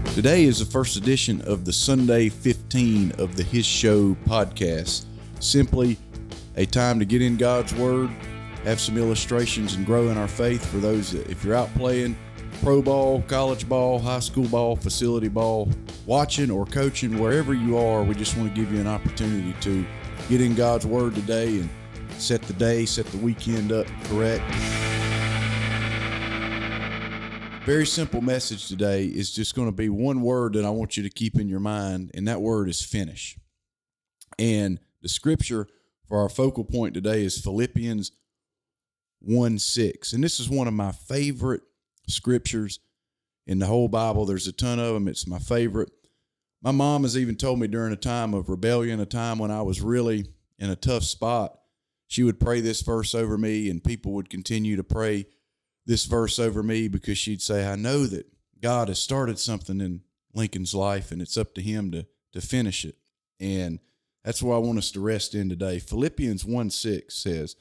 Today is the first edition of the Sunday 15 of the His Show podcast. Simply a time to get in God's Word, have some illustrations, and grow in our faith for those that, if you're out playing pro ball, college ball, high school ball, facility ball, watching or coaching, wherever you are, we just want to give you an opportunity to get in God's Word today and set the day, set the weekend up correct. Very simple message today is just going to be one word that I want you to keep in your mind, and that word is finish. And the scripture for our focal point today is Philippians 1:6. And this is one of my favorite scriptures in the whole Bible. There's a ton of them. It's my favorite. My mom has even told me during a time of rebellion, a time when I was really in a tough spot, she would pray this verse over me, and people would continue to pray this verse over me because she'd say, I know that God has started something in Lincoln's life and it's up to him to finish it. And that's where I want us to rest in today. Philippians 1:6 says,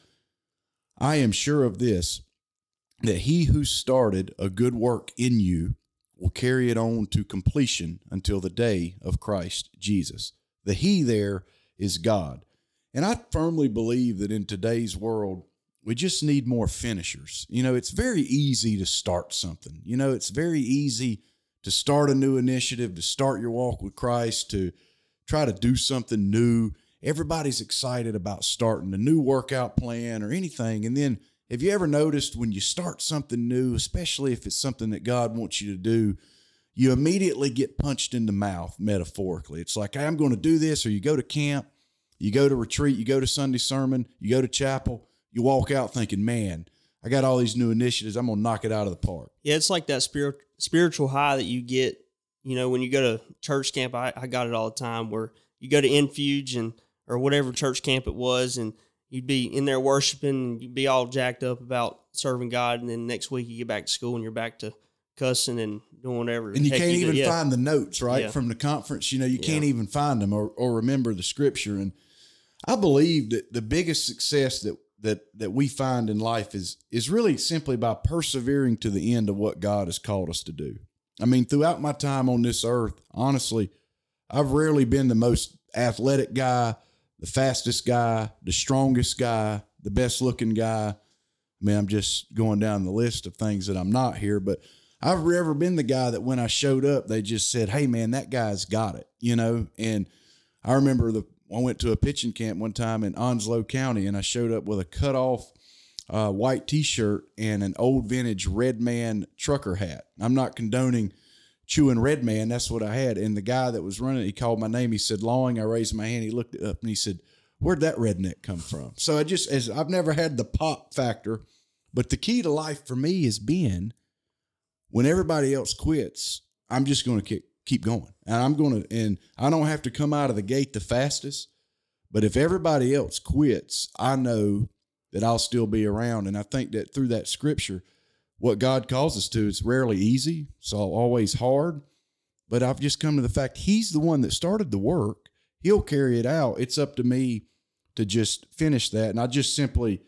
I am sure of this, that he who started a good work in you will carry it on to completion until the day of Christ Jesus. The he there is God. And I firmly believe that in today's world, we just need more finishers. You know, it's very easy to start something. You know, it's very easy to start a new initiative, to start your walk with Christ, to try to do something new. Everybody's excited about starting a new workout plan or anything. And then have you ever noticed when you start something new, especially if it's something that God wants you to do, you immediately get punched in the mouth metaphorically. It's like, hey, I'm going to do this. Or you go to camp, you go to retreat, you go to Sunday sermon, you go to chapel. You walk out thinking, man, I got all these new initiatives. I'm going to knock it out of the park. Yeah, it's like that spiritual high that you get, you know, when you go to church camp. I got it all the time where you go to Infuge or whatever church camp it was, and you'd be in there worshiping, and you'd be all jacked up about serving God, and then next week you get back to school and you're back to cussing and doing whatever. And you can't even find the notes, right, from the conference. You know, you can't even find them or remember the scripture. And I believe that the biggest success that we find in life is really simply by persevering to the end of what God has called us to do. I mean, throughout my time on this earth, honestly, I've rarely been the most athletic guy, the fastest guy, the strongest guy, the best looking guy. I mean, I'm just going down the list of things that I'm not here, but I've never been the guy that when I showed up, they just said, hey man, that guy's got it, you know? And I remember I went to a pitching camp one time in Onslow County, and I showed up with a cut-off white T-shirt and an old vintage Redman trucker hat. I'm not condoning chewing Redman. That's what I had. And the guy that was running it, he called my name. He said, Lawing. I raised my hand. He looked it up, and he said, where'd that redneck come from? So I've never had the pop factor, but the key to life for me has been when everybody else quits, I'm just going to keep going. And I don't have to come out of the gate the fastest, but if everybody else quits, I know that I'll still be around. And I think that through that scripture, what God calls us to, it's rarely easy. It's always hard, but I've just come to the fact he's the one that started the work. He'll carry it out. It's up to me to just finish that. And I just simply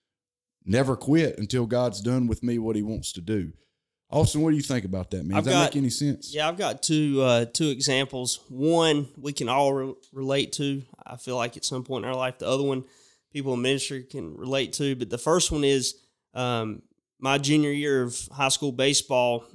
never quit until God's done with me what he wants to do. Austin, what do you think about that, man? Does that make any sense? Yeah, I've got two examples. One we can all relate to, I feel like, at some point in our life. The other one, people in ministry can relate to. But the first one is my junior year of high school baseball.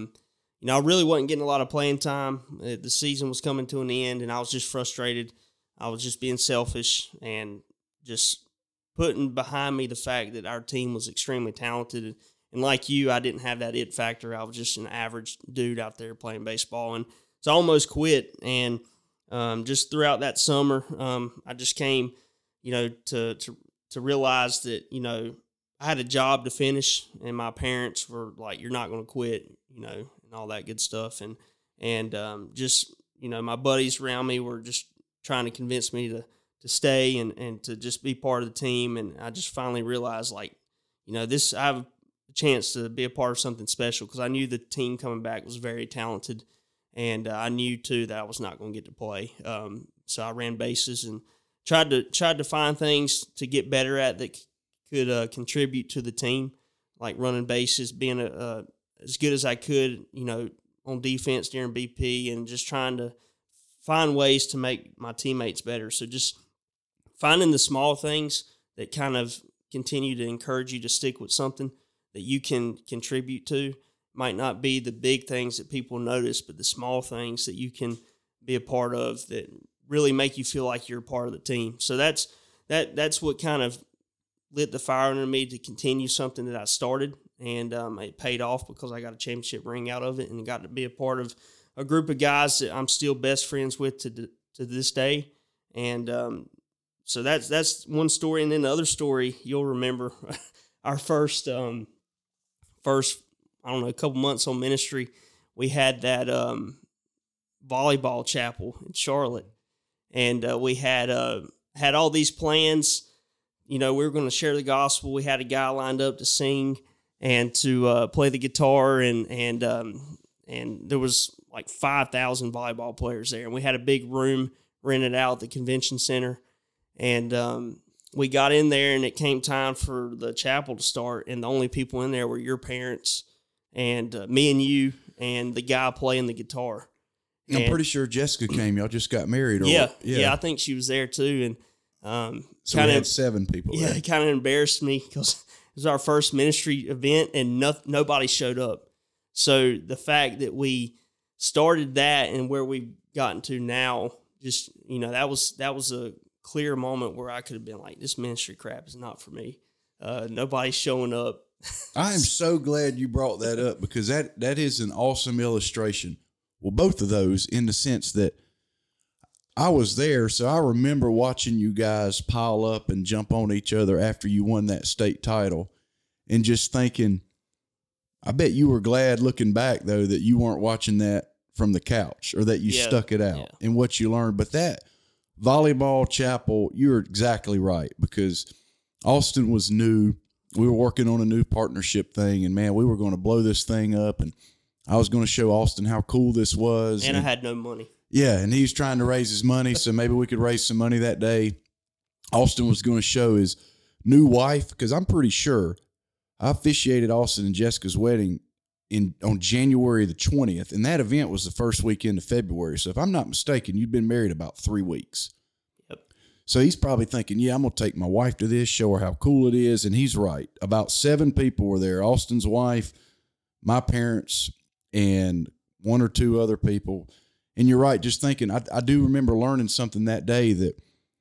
I really wasn't getting a lot of playing time. The season was coming to an end, and I was just frustrated. I was just being selfish and just putting behind me the fact that our team was extremely talented. And like you, I didn't have that it factor. I was just an average dude out there playing baseball. And so I almost quit. And just throughout that summer, I just came, to realize that, I had a job to finish. And my parents were like, you're not going to quit, and all that good stuff. And my buddies around me were just trying to convince me to stay and to just be part of the team. And I just finally realized, I have chance to be a part of something special because I knew the team coming back was very talented, and I knew too that I was not going to get to play. So I ran bases and tried to find things to get better at that could contribute to the team, like running bases, being as good as I could, on defense during BP and just trying to find ways to make my teammates better. So just finding the small things that kind of continue to encourage you to stick with something that you can contribute to. Might not be the big things that people notice, but the small things that you can be a part of that really make you feel like you're a part of the team. So that's what kind of lit the fire under me to continue something that I started, and it paid off because I got a championship ring out of it and got to be a part of a group of guys that I'm still best friends with to this day. And so that's one story. And then the other story, you'll remember our first I don't know, a couple months on ministry, we had that volleyball chapel in Charlotte, and we had all these plans. You know, we were going to share the gospel. We had a guy lined up to sing and to play the guitar, and there was like 5,000 volleyball players there, and we had a big room rented out at the convention center, and we got in there, and it came time for the chapel to start, and the only people in there were your parents and me and you and the guy playing the guitar. I'm pretty sure Jessica came. Y'all just got married. Or yeah, I think she was there too, and so we had 7 people. Yeah, there. It kind of embarrassed me because it was our first ministry event and nobody showed up. So the fact that we started that and where we've gotten to now, just, you know, that was a clear moment where I could have been like, this ministry crap is not for me. Nobody's showing up. I am so glad you brought that up, because that is an awesome illustration. Well, both of those, in the sense that I was there, so I remember watching you guys pile up and jump on each other after you won that state title, and just thinking, I bet you were glad looking back, though, that you weren't watching that from the couch, or that you stuck it out and what you learned. But that volleyball chapel, you're exactly right, because Austin was new. We were working on a new partnership thing, and man, we were going to blow this thing up, and I was going to show Austin how cool this was. And I had no money. Yeah, and he was trying to raise his money, so maybe we could raise some money that day. Austin was going to show his new wife, because I'm pretty sure I officiated Austin and Jessica's wedding on January the 20th, and that event was the first weekend of February. So if I'm not mistaken, you'd been married about 3 weeks. So he's probably thinking, yeah, I'm going to take my wife to this, show her how cool it is. And he's right. About 7 people were there. Austin's wife, my parents, and 1 or 2 other people. And you're right, just thinking, I do remember learning something that day, that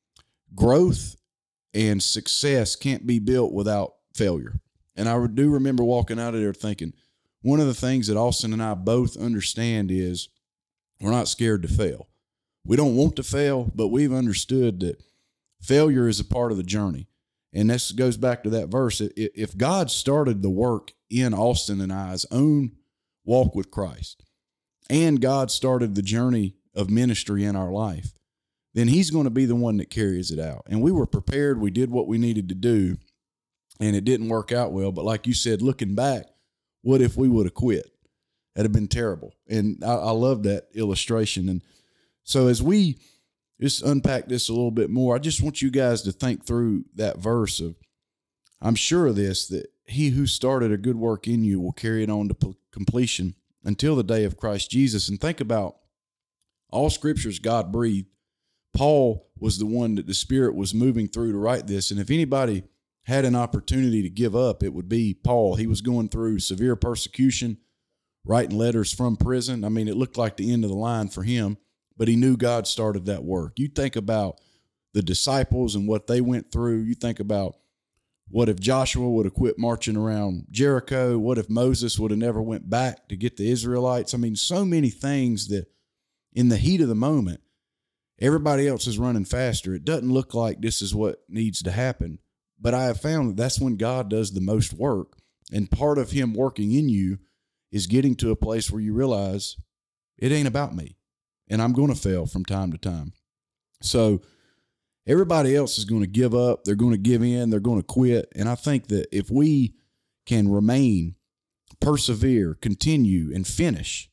growth and success can't be built without failure. And I do remember walking out of there thinking, one of the things that Austin and I both understand is we're not scared to fail. We don't want to fail, but we've understood that failure is a part of the journey. And this goes back to that verse. If God started the work in Austin and I's own walk with Christ, and God started the journey of ministry in our life, then he's going to be the one that carries it out. And we were prepared. We did what we needed to do, and it didn't work out well. But like you said, looking back, what if we would have quit? That'd have been terrible. And I love that illustration. And so as we just unpack this a little bit more, I just want you guys to think through that verse of, I'm sure of this, that he who started a good work in you will carry it on to completion until the day of Christ Jesus. And think about, all scriptures God breathed. Paul was the one that the Spirit was moving through to write this. And if anybody had an opportunity to give up, it would be Paul. He was going through severe persecution, writing letters from prison. I mean, it looked like the end of the line for him, but he knew God started that work. You think about the disciples and what they went through. You think about, what if Joshua would have quit marching around Jericho? What if Moses would have never went back to get the Israelites? I mean, so many things that in the heat of the moment, everybody else is running faster. It doesn't look like this is what needs to happen. But I have found that that's when God does the most work. And part of him working in you is getting to a place where you realize it ain't about me. And I'm going to fail from time to time. So everybody else is going to give up. They're going to give in. They're going to quit. And I think that if we can remain, persevere, continue, and finish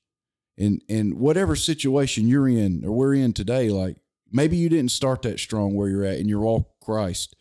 in whatever situation you're in or we're in today, like maybe you didn't start that strong where you're at in your walk with Christ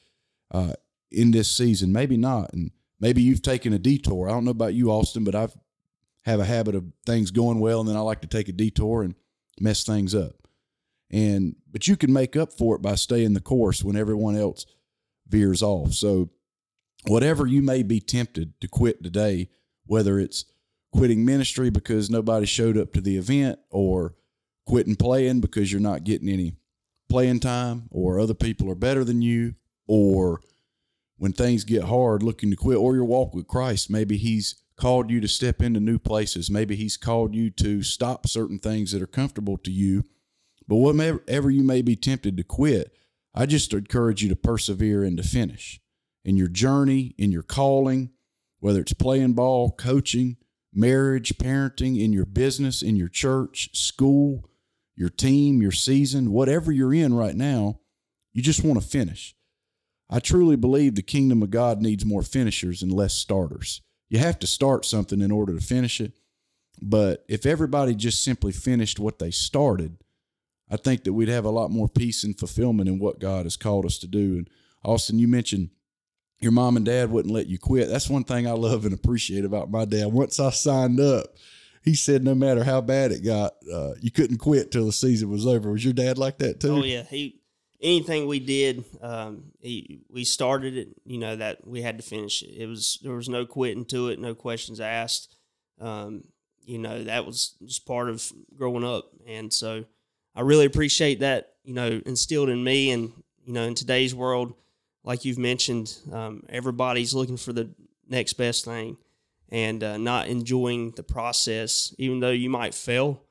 in this season. Maybe not. And maybe you've taken a detour. I don't know about you, Austin, but I've have a habit of things going well, and then I like to take a detour and mess things up. But you can make up for it by staying the course when everyone else veers off. So whatever you may be tempted to quit today, whether it's quitting ministry because nobody showed up to the event, or quitting playing because you're not getting any playing time, or other people are better than you, or when things get hard looking to quit, or your walk with Christ, maybe he's called you to step into new places. Maybe he's called you to stop certain things that are comfortable to you. But whatever you may be tempted to quit, I just encourage you to persevere and to finish in your journey, in your calling, whether it's playing ball, coaching, marriage, parenting, in your business, in your church, school, your team, your season, whatever you're in right now, you just want to finish. I truly believe the kingdom of God needs more finishers and less starters. You have to start something in order to finish it. But if everybody just simply finished what they started, I think that we'd have a lot more peace and fulfillment in what God has called us to do. And Austin, you mentioned your mom and dad wouldn't let you quit. That's one thing I love and appreciate about my dad. Once I signed up, he said no matter how bad it got, you couldn't quit till the season was over. Was your dad like that too? Oh yeah, anything we did, we started it. That we had to finish it. There was no quitting to it, no questions asked. That was just part of growing up, and so I really appreciate that. Instilled in me, and in today's world, like you've mentioned, everybody's looking for the next best thing, and not enjoying the process, even though you might fail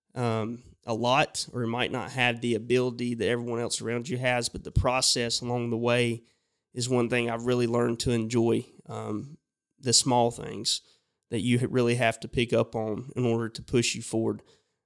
a lot, or might not have the ability that everyone else around you has, but the process along the way is one thing I've really learned to enjoy, the small things that you really have to pick up on in order to push you forward.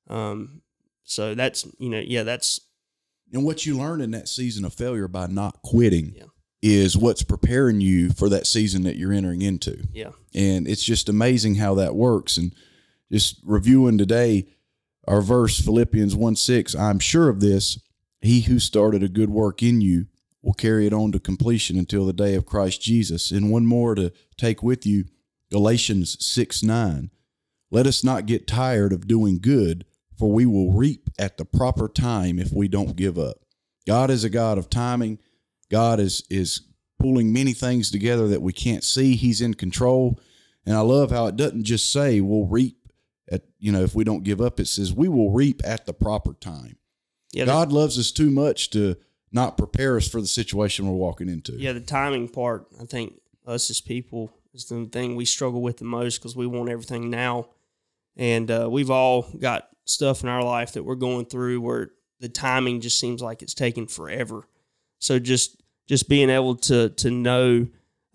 So that's, that's. And what you learn in that season of failure by not quitting is what's preparing you for that season that you're entering into. Yeah. And it's just amazing how that works. And just reviewing today, our verse, Philippians 1:6, I'm sure of this, he who started a good work in you will carry it on to completion until the day of Christ Jesus. And one more to take with you, Galatians 6:9. Let us not get tired of doing good, for we will reap at the proper time if we don't give up. God is a God of timing. God is pulling many things together that we can't see. He's in control. And I love how it doesn't just say we'll reap at, if we don't give up. It says we will reap at the proper time. Yeah, God loves us too much to not prepare us for the situation we're walking into. Yeah, the timing part, I think us as people is the thing we struggle with the most, because we want everything now. And we've all got stuff in our life that we're going through where the timing just seems like it's taking forever. So just being able to know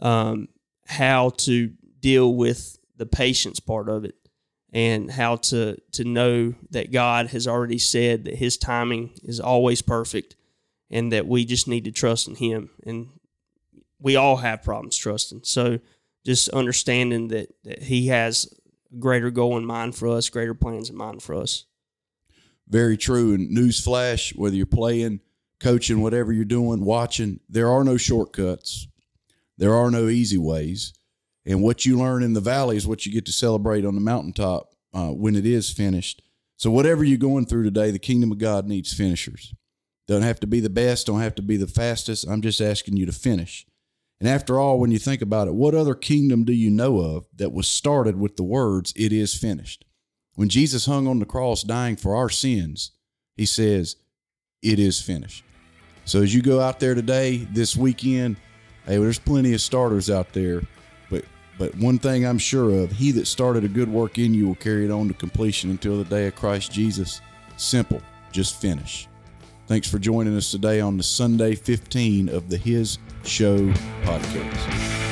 how to deal with the patience part of it, and how to know that God has already said that his timing is always perfect, and that we just need to trust in him. And we all have problems trusting. So just understanding that he has a greater goal in mind for us, greater plans in mind for us. Very true. And newsflash, whether you're playing, coaching, whatever you're doing, watching, there are no shortcuts. There are no easy ways. And what you learn in the valley is what you get to celebrate on the mountaintop when it is finished. So whatever you're going through today, the kingdom of God needs finishers. Don't have to be the best, don't have to be the fastest. I'm just asking you to finish. And after all, when you think about it, what other kingdom do you know of that was started with the words, it is finished? When Jesus hung on the cross dying for our sins, he says, it is finished. So as you go out there today, this weekend, hey, there's plenty of starters out there. But one thing I'm sure of, he that started a good work in you will carry it on to completion until the day of Christ Jesus. Simple, just finish. Thanks for joining us today on the Sunday 15 of the His Show podcast.